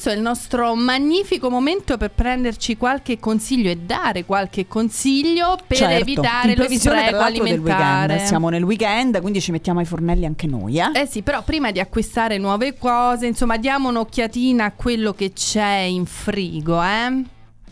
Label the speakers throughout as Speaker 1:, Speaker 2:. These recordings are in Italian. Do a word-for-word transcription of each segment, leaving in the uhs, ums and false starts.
Speaker 1: questo è il nostro magnifico momento per prenderci qualche consiglio e dare qualche consiglio per
Speaker 2: certo,
Speaker 1: evitare lo spreco alimentare.
Speaker 2: Del weekend. Siamo nel weekend, quindi ci mettiamo ai fornelli anche noi, eh?
Speaker 1: Eh sì, però prima di acquistare nuove cose, insomma, diamo un'occhiatina a quello che c'è in frigo, eh?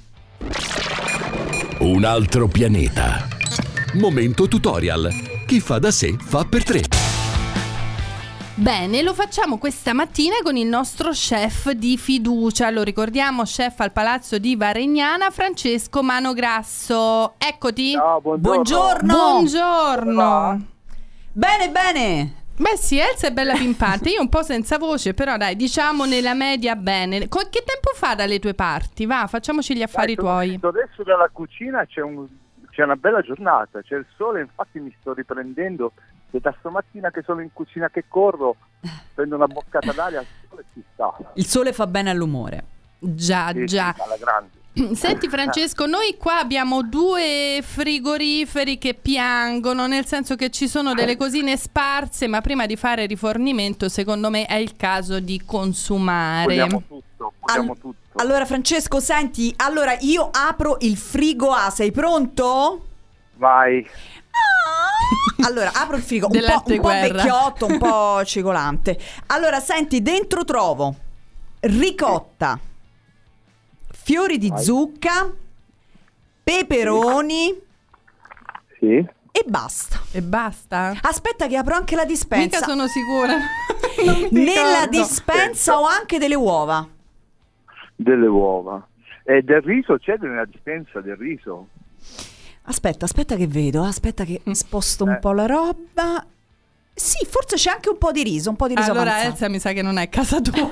Speaker 3: Un altro pianeta. Momento tutorial. Chi fa da sé fa per tre.
Speaker 1: Bene, lo facciamo questa mattina con il nostro chef di fiducia. Lo ricordiamo, chef al Palazzo di Varegnana, Francesco Manograsso. Eccoti.
Speaker 4: Ciao, buongiorno.
Speaker 2: Buongiorno.
Speaker 1: Buongiorno.
Speaker 2: Bene, bene.
Speaker 1: Beh sì, Elsa è bella pimpante. Io un po' senza voce, però dai, diciamo nella media bene. Co- che tempo fa dalle tue parti? Va, facciamoci gli affari
Speaker 4: Dai,
Speaker 1: tuoi.
Speaker 4: Adesso dalla cucina c'è, un, c'è una bella giornata, c'è il sole, infatti mi sto riprendendo. E da stamattina che sono in cucina che corro, prendo una boccata d'aria, il sole ci sta.
Speaker 2: Il sole fa bene all'umore.
Speaker 1: Già,
Speaker 4: Sì,
Speaker 1: già.
Speaker 4: sì, alla grande.
Speaker 1: Senti Francesco, noi qua abbiamo due frigoriferi che piangono, nel senso che ci sono delle cosine sparse, ma prima di fare rifornimento secondo me è il caso di consumare.
Speaker 4: Vogliamo tutto, vogliamo
Speaker 2: All-
Speaker 4: tutto.
Speaker 2: Allora Francesco, senti, allora io apro il frigo A, sei pronto?
Speaker 4: Vai.
Speaker 2: Allora, apro il frigo, un
Speaker 1: Del
Speaker 2: po',
Speaker 1: latte
Speaker 2: un po'
Speaker 1: guerra.
Speaker 2: vecchiotto, un po' cicolante. Allora, senti, dentro trovo ricotta, fiori di
Speaker 4: Vai.
Speaker 2: zucca, peperoni
Speaker 4: Sì.
Speaker 2: e basta.
Speaker 1: E basta?
Speaker 2: Aspetta che apro anche la
Speaker 1: Mica
Speaker 2: dispensa.
Speaker 1: sono sicura. Non mi
Speaker 2: Nella
Speaker 1: ricordo.
Speaker 2: dispensa ho anche delle uova.
Speaker 4: Delle uova. E del riso c'è nella dispensa del riso?
Speaker 2: Aspetta, aspetta che vedo, aspetta che sposto un
Speaker 4: Eh.
Speaker 2: po' la roba. Sì, forse c'è anche un po' di riso, un po' di riso
Speaker 1: Allora
Speaker 2: avanzato.
Speaker 1: Elsa mi sa che non è casa tua.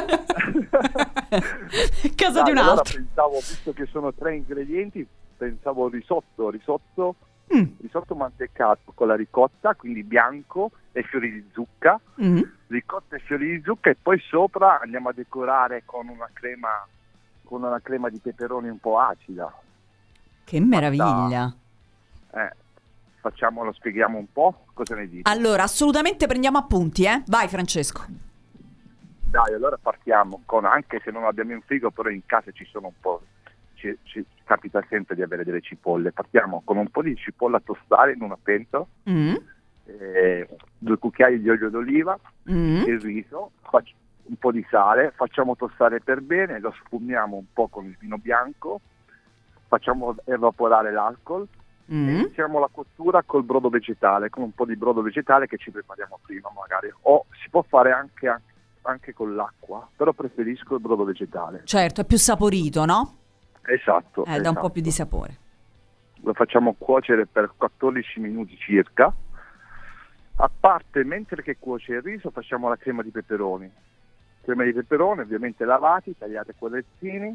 Speaker 2: Casa
Speaker 4: Dai,
Speaker 2: di un
Speaker 4: allora
Speaker 2: altro.
Speaker 4: pensavo, visto che sono tre ingredienti, pensavo risotto, risotto,
Speaker 2: Mm.
Speaker 4: risotto mantecato con la ricotta, quindi bianco e fiori di zucca,
Speaker 2: Mm.
Speaker 4: ricotta e fiori di zucca, e poi sopra andiamo a decorare con una crema, con una crema di peperoni un po' acida.
Speaker 2: Che meraviglia.
Speaker 4: Eh, facciamo, lo spieghiamo un po', cosa ne dite?
Speaker 2: Allora, assolutamente prendiamo appunti, eh? Vai Francesco.
Speaker 4: Dai, allora partiamo con, anche se non abbiamo in frigo, però in casa ci sono un po', ci, ci capita sempre di avere delle cipolle. Partiamo con un po' di cipolla a tostare in una pentola,
Speaker 2: Mm.
Speaker 4: eh, due cucchiai di olio d'oliva,
Speaker 2: Mm.
Speaker 4: il riso, fac- un po' di sale, facciamo tostare per bene, lo sfumiamo un po' con il vino bianco, facciamo evaporare l'alcol, e
Speaker 2: Mm.
Speaker 4: iniziamo la cottura col brodo vegetale, con un po' di brodo vegetale che ci prepariamo prima magari, o si può fare anche, anche con l'acqua, però preferisco il brodo vegetale.
Speaker 2: Certo, è più saporito, no?
Speaker 4: Esatto.
Speaker 2: Eh, dà un po' più di sapore.
Speaker 4: Lo facciamo cuocere per quattordici minuti circa. A parte, mentre che cuoce il riso, facciamo la crema di peperoni. Crema di peperoni ovviamente lavati, tagliati a quadrettini.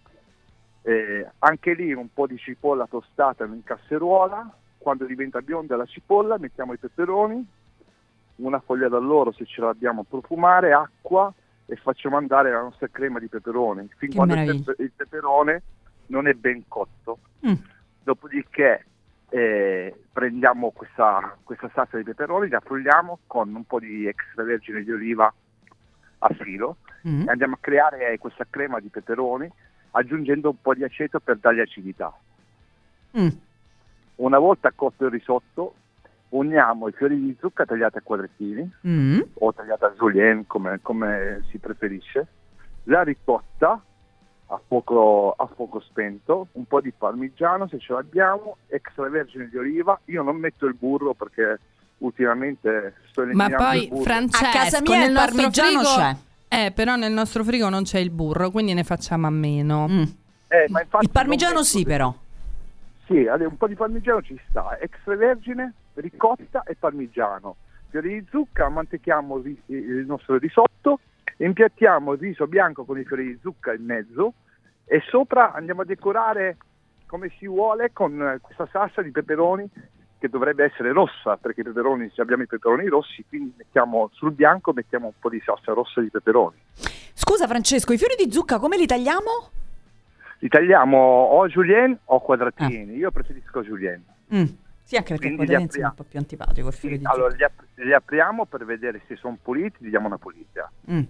Speaker 4: Eh, anche lì un po' di cipolla tostata in casseruola. Quando diventa bionda la cipolla mettiamo i peperoni, una foglia d'alloro se ce l'abbiamo a profumare, acqua, e facciamo andare la nostra crema di peperoni fin
Speaker 2: Che
Speaker 4: quando il,
Speaker 2: meraviglia.
Speaker 4: pepe- il peperone non è ben cotto.
Speaker 2: Mm.
Speaker 4: Dopodiché eh, prendiamo questa, questa salsa di peperoni, la frulliamo con un po' di extravergine di oliva a filo
Speaker 2: Mm.
Speaker 4: e andiamo a creare questa crema di peperoni aggiungendo un po' di aceto per dargli acidità.
Speaker 2: Mm.
Speaker 4: Una volta cotto il risotto, uniamo i fiori di zucca tagliati a quadrettini
Speaker 2: Mm.
Speaker 4: o tagliata a julienne, come, come si preferisce, la ricotta a fuoco, a fuoco spento, un po' di parmigiano se ce l'abbiamo, extravergine di oliva. Io non metto il burro perché ultimamente sto
Speaker 1: Ma
Speaker 4: eliminando
Speaker 1: poi
Speaker 4: il burro.
Speaker 1: Francesco,
Speaker 2: A casa mia
Speaker 1: nel
Speaker 2: il
Speaker 1: nostro
Speaker 2: parmigiano
Speaker 1: frigo
Speaker 2: c'è.
Speaker 1: Eh, però nel nostro frigo non c'è il burro, quindi ne facciamo a meno.
Speaker 2: Mm.
Speaker 4: Eh, ma infatti
Speaker 2: Il parmigiano
Speaker 4: non
Speaker 2: sì,
Speaker 4: metto-
Speaker 2: però.
Speaker 4: Sì, allora, un po' di parmigiano ci sta, extravergine, ricotta e parmigiano. Fiori di zucca, mantechiamo ri- il nostro risotto, impiattiamo il riso bianco con i fiori di zucca in mezzo e sopra andiamo a decorare come si vuole con eh, questa salsa di peperoni che dovrebbe essere rossa, perché i peperoni, se abbiamo i peperoni rossi, quindi mettiamo sul bianco mettiamo un po' di salsa rossa di peperoni.
Speaker 2: Scusa Francesco, i fiori di zucca come li tagliamo?
Speaker 4: Li tagliamo o julienne o quadratini, io preferisco julienne.
Speaker 2: Mm. Sì, anche perché
Speaker 4: Quindi
Speaker 2: qua
Speaker 4: li
Speaker 2: dentro è un
Speaker 4: apriamo.
Speaker 2: po' più antipatico il fiore
Speaker 4: Sì,
Speaker 2: di
Speaker 4: allora
Speaker 2: zucca.
Speaker 4: li, ap- li apriamo per vedere se sono puliti, gli diamo una pulita.
Speaker 2: Mm.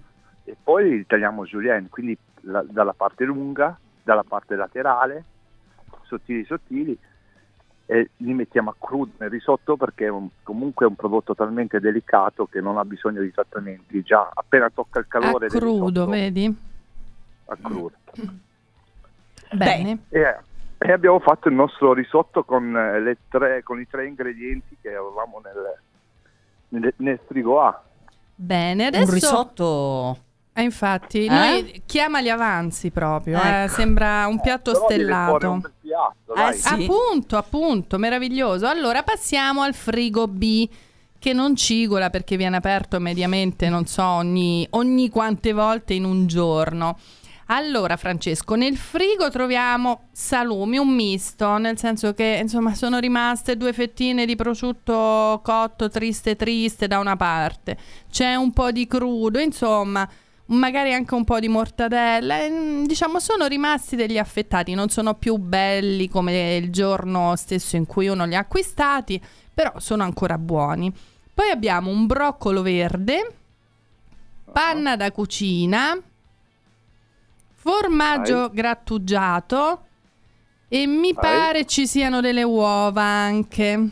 Speaker 4: e poi tagliamo julienne, quindi la, dalla parte lunga, dalla parte laterale, sottili sottili, e li mettiamo a crudo nel risotto perché è un, comunque è un prodotto talmente delicato che non ha bisogno di trattamenti, già appena tocca il calore
Speaker 1: A
Speaker 4: del
Speaker 1: crudo,
Speaker 4: risotto,
Speaker 1: vedi?
Speaker 4: a crudo.
Speaker 1: Bene.
Speaker 4: E, e abbiamo fatto il nostro risotto con, eh, le tre, con i tre ingredienti che avevamo nel, nel, nel frigo A.
Speaker 1: Bene, adesso...
Speaker 2: Un risotto...
Speaker 1: Eh, infatti,
Speaker 2: Eh?
Speaker 1: noi chiamali avanzi proprio, eh,
Speaker 2: Ecco.
Speaker 1: sembra un piatto
Speaker 4: Però deve fuori
Speaker 1: stellato.
Speaker 4: un bel piatto,
Speaker 2: Eh,
Speaker 4: dai.
Speaker 2: sì.
Speaker 1: Appunto, appunto, meraviglioso. Allora passiamo al frigo B, che non cigola perché viene aperto mediamente, non so, ogni, ogni quante volte in un giorno. Allora, Francesco, nel frigo troviamo salumi, un misto, nel senso che insomma sono rimaste due fettine di prosciutto cotto triste triste da una parte, c'è un po' di crudo, insomma, magari anche un po' di mortadella, e, diciamo sono rimasti degli affettati, non sono più belli come il giorno stesso in cui uno li ha acquistati, però sono ancora buoni. Poi abbiamo un broccolo verde, panna da cucina, formaggio
Speaker 4: Vai.
Speaker 1: grattugiato e mi
Speaker 4: Vai.
Speaker 1: pare ci siano delle uova anche.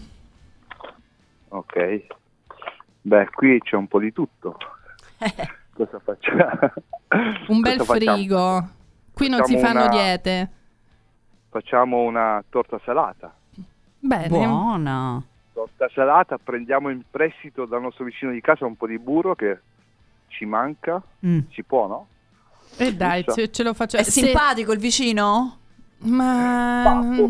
Speaker 4: Ok. Beh, qui c'è un po' di tutto. Cosa facciamo?
Speaker 1: Un bel
Speaker 4: Cosa facciamo?
Speaker 1: frigo. Qui non si
Speaker 4: Facciamo
Speaker 1: fanno
Speaker 4: una-
Speaker 1: diete.
Speaker 4: Facciamo una torta salata.
Speaker 1: Bene.
Speaker 2: Buona.
Speaker 4: Torta salata, prendiamo in prestito dal nostro vicino di casa un po' di burro che ci manca.
Speaker 2: Mm.
Speaker 4: Si può, no?
Speaker 1: E dai,
Speaker 4: Giusto.
Speaker 1: ce, ce lo faccio.
Speaker 2: È
Speaker 1: se-
Speaker 2: simpatico il vicino?
Speaker 1: Ma
Speaker 4: Babbo.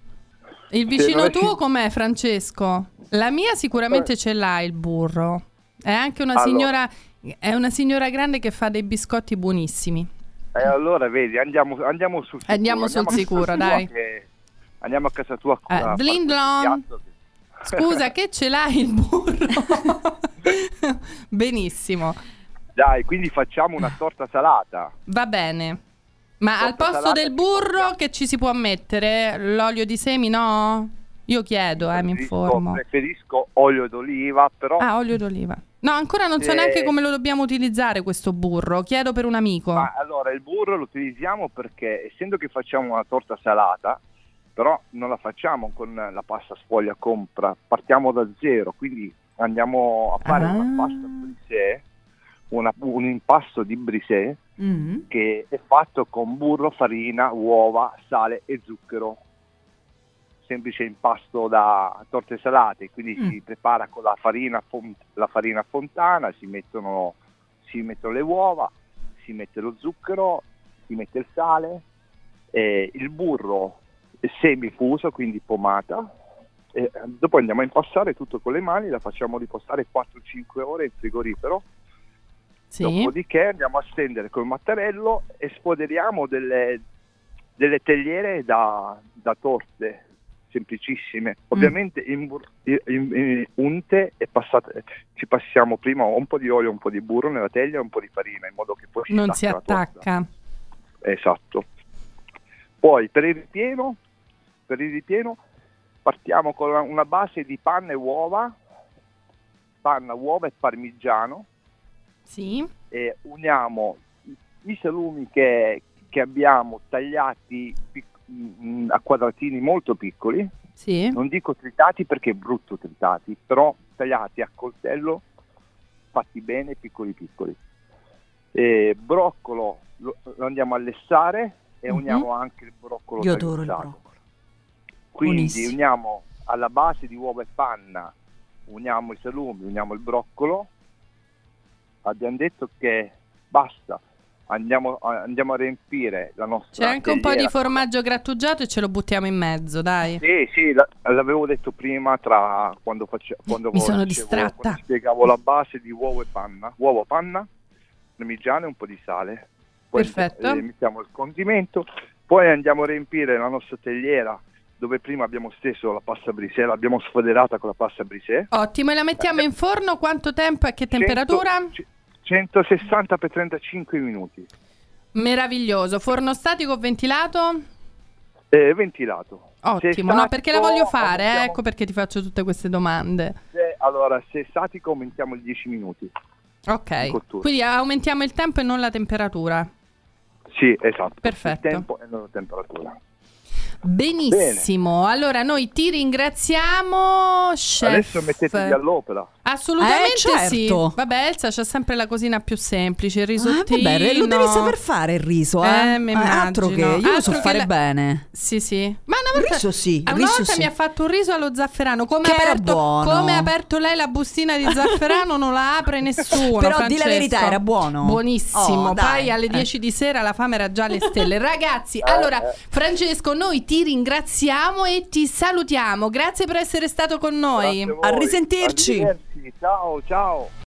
Speaker 1: il vicino
Speaker 4: non è
Speaker 1: tuo
Speaker 4: sim-
Speaker 1: com'è, Francesco? La mia sicuramente
Speaker 4: Eh.
Speaker 1: ce l'ha il burro. È anche una
Speaker 4: Allora.
Speaker 1: signora è una signora grande che fa dei biscotti buonissimi.
Speaker 4: E allora vedi, andiamo, andiamo sul sicuro.
Speaker 1: Andiamo sul
Speaker 4: a casa
Speaker 1: sicuro,
Speaker 4: tua
Speaker 1: dai.
Speaker 4: che- Andiamo a casa tua
Speaker 1: Eh,
Speaker 4: a fare questo
Speaker 1: Blindlon.
Speaker 4: piatto che-
Speaker 1: Scusa, che ce l'hai il burro? Benissimo.
Speaker 4: Dai, quindi facciamo una torta salata.
Speaker 1: Va bene. Ma
Speaker 4: Torta
Speaker 1: al posto
Speaker 4: salata
Speaker 1: del
Speaker 4: ci
Speaker 1: burro
Speaker 4: portiamo.
Speaker 1: che ci si può mettere? L'olio di semi, no? Io chiedo, eh, mi
Speaker 4: Preferisco-
Speaker 1: informo.
Speaker 4: Preferisco olio d'oliva, però
Speaker 1: Ah, olio d'oliva. No, ancora non so
Speaker 4: Eh.
Speaker 1: neanche come lo dobbiamo utilizzare questo burro. Chiedo per un amico.
Speaker 4: ma allora il burro lo utilizziamo perché essendo che facciamo una torta salata, però non la facciamo con la pasta sfoglia compra, partiamo da zero, quindi andiamo a fare
Speaker 1: Ah.
Speaker 4: una pasta brisée, una- un impasto di brisée
Speaker 2: Mm.
Speaker 4: che è fatto con burro, farina, uova, sale e zucchero. Semplice impasto da torte salate, quindi
Speaker 2: Mm.
Speaker 4: si prepara con la farina, fon- la farina fontana, si mettono, si mettono le uova, si mette lo zucchero, si mette il sale, e il burro è semifuso, quindi pomata, e dopo andiamo a impastare tutto con le mani, la facciamo riposare quattro cinque ore in frigorifero.
Speaker 1: Sì.
Speaker 4: Dopodiché andiamo a stendere col mattarello e sfoderiamo delle, delle tegliere da, da torte semplicissime. Ovviamente in, bur- in- in- unte e passate, ci passiamo prima un po' di olio, un po' di burro nella teglia e un po' di farina in modo che poi si
Speaker 1: Non si
Speaker 4: stacca la torta.
Speaker 1: attacca.
Speaker 4: Esatto. Poi per il ripieno, per il ripieno partiamo con una- una base di panna e uova, panna, uova e parmigiano.
Speaker 1: Sì.
Speaker 4: E uniamo i salumi che, che abbiamo tagliati pic- mh, a quadratini molto piccoli,
Speaker 1: Sì.
Speaker 4: non dico tritati perché è brutto tritati, però tagliati a coltello, fatti bene, piccoli piccoli. E broccolo lo, lo andiamo a lessare e
Speaker 2: Mhm.
Speaker 4: uniamo anche il broccolo
Speaker 2: Io adoro il
Speaker 4: tagliuzzato.
Speaker 2: broccolo.
Speaker 4: Quindi
Speaker 2: Buonissimo.
Speaker 4: uniamo alla base di uova e panna, uniamo i salumi, uniamo il broccolo. Abbiamo detto che basta, andiamo, andiamo a riempire la nostra
Speaker 1: C'è anche un po' di
Speaker 4: tegliera.
Speaker 1: formaggio grattugiato e ce lo buttiamo in mezzo, dai.
Speaker 4: Sì, sì, la- l'avevo detto prima tra quando, face, quando
Speaker 1: Mi sono
Speaker 4: dicevo-
Speaker 1: distratta.
Speaker 4: quando spiegavo la base di uovo e panna, uovo, panna, parmigiano e un po' di sale. Poi
Speaker 1: Perfetto.
Speaker 4: eh, mettiamo il condimento, poi andiamo a riempire la nostra tegliera dove prima abbiamo steso la pasta brisée, l'abbiamo sfoderata con la pasta brisée.
Speaker 1: Ottimo, e la mettiamo in forno quanto tempo e a che temperatura?
Speaker 4: cento centosessanta per trentacinque minuti.
Speaker 1: Meraviglioso. Forno statico o ventilato?
Speaker 4: Eh, ventilato. Se
Speaker 1: Ottimo, no, perché la voglio
Speaker 4: statico,
Speaker 1: fare, eh,
Speaker 4: aumentiamo-
Speaker 1: ecco perché ti faccio tutte queste domande.
Speaker 4: se- allora, se è statico aumentiamo i dieci minuti.
Speaker 1: Ok,
Speaker 4: cottura.
Speaker 1: quindi aumentiamo il tempo e non la temperatura.
Speaker 4: Sì, esatto.
Speaker 1: Perfetto.
Speaker 4: Il tempo e non la temperatura.
Speaker 1: Benissimo, Bene. Allora noi ti ringraziamo, chef.
Speaker 4: Adesso mettetevi all'opera.
Speaker 1: Assolutamente
Speaker 2: Eh, certo.
Speaker 1: sì. Vabbè, Elsa c'ha sempre la cosina più semplice, il risottino.
Speaker 2: Ah, vabbè, lo devi saper fare il riso, eh?
Speaker 1: Eh, mi
Speaker 2: Eh, altro che
Speaker 1: immagino.
Speaker 2: io lo so
Speaker 1: Altro che
Speaker 2: fare
Speaker 1: la-
Speaker 2: bene.
Speaker 1: Sì, sì. Ma una
Speaker 2: Il
Speaker 1: volta,
Speaker 2: riso sì, il
Speaker 1: una
Speaker 2: riso
Speaker 1: volta
Speaker 2: sì.
Speaker 1: mi ha fatto un riso allo zafferano. Come
Speaker 2: Che
Speaker 1: ha
Speaker 2: era
Speaker 1: aperto,
Speaker 2: buono.
Speaker 1: come ha aperto lei la bustina di zafferano non la apre nessuno.
Speaker 2: Però
Speaker 1: Francesco.
Speaker 2: di la verità, era buono.
Speaker 1: Buonissimo.
Speaker 2: Oh, dai.
Speaker 1: Poi alle dieci di sera la fame era già alle stelle. Ragazzi, allora Francesco, noi ti ringraziamo e ti salutiamo. Grazie per essere stato con noi.
Speaker 4: Grazie a voi.
Speaker 2: A risentirci.
Speaker 4: Arrivederci. Ciao, ciao.